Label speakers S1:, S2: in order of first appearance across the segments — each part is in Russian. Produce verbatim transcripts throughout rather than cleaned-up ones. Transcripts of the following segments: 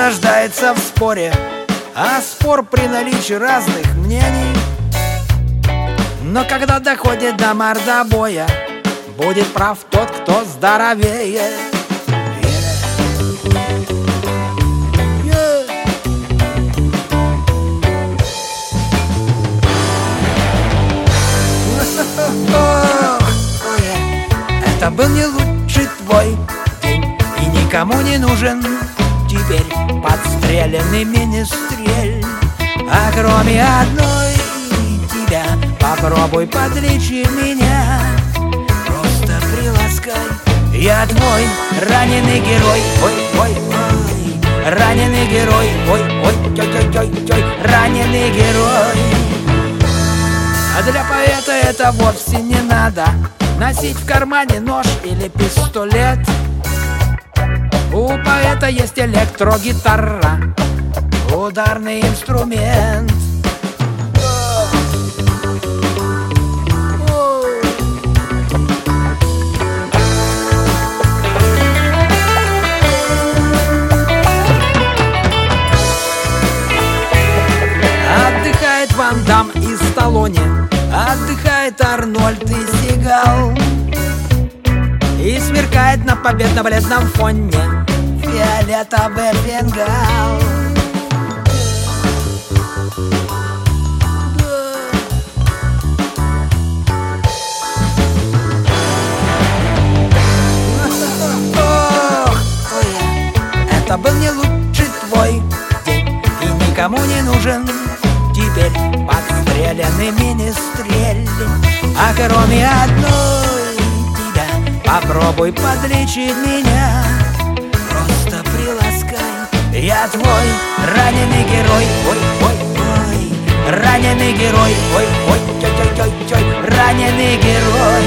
S1: рождается в споре, а спор при наличии разных мнений. Но когда доходит до мордобоя, будет прав тот, кто здоровее. Это был не лучший твой день, и никому не нужен теперь подстреленный министрель. А кроме одной тебя, попробуй подлечи меня, просто приласкай. Я твой раненый герой, ой-ой-ой, раненый герой, ой-ой-ой-ой-ой, раненый герой. А для поэта это вовсе не надо носить в кармане нож или пистолет. У поэта есть электрогитара, ударный инструмент. Отдыхает Ван Дамм и Сталлоне, отдыхает Арнольд и Сигал, и сверкает на победно-бледном фоне фиолетовый бенгал. Ох, ой, это был не лучший твой день, и никому не нужен теперь подстреленный министрель. А кроме одной тебя, попробуй подлечить меня, просто приласкай. Я твой раненый герой, ой-ой-ой, раненый герой, ой-ой-ой-ой-ой, раненый герой.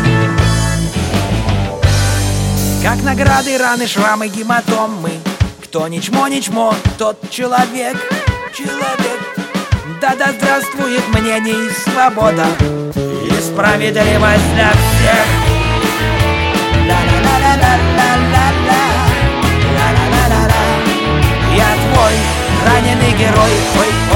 S1: Как награды, раны, шрамы, гематомы, кто ни чмо, ни чмо, тот человек, человек. Да-да здравствует мнение и свобода, и справедливость для всех. Ла-ла-ла-ла-ла-ла-ла-ла, ла-ла-ла-ла-ла. Я твой раненый герой, ой,